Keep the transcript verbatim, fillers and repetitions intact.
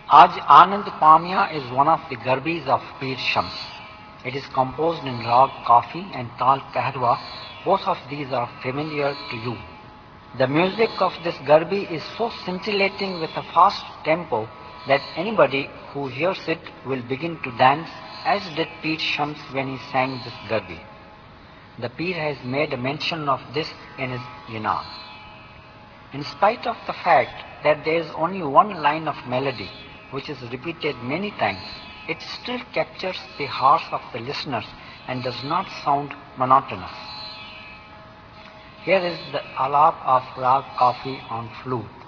Aj Anand Pamya is one of the garbis of Pir Shams. It is composed in Rag Kafi and Tal Kahrwa. Both of these are familiar to you. The music of this garbi is so scintillating with a fast tempo that anybody who hears it will begin to dance, as did Pir Shams when he sang this garbi. The Pir has made a mention of this in his Yina. In spite of the fact that there is only one line of melody, which is repeated many times, it still captures the hearts of the listeners and does not sound monotonous. Here is the alap of Rag Kafi on flute.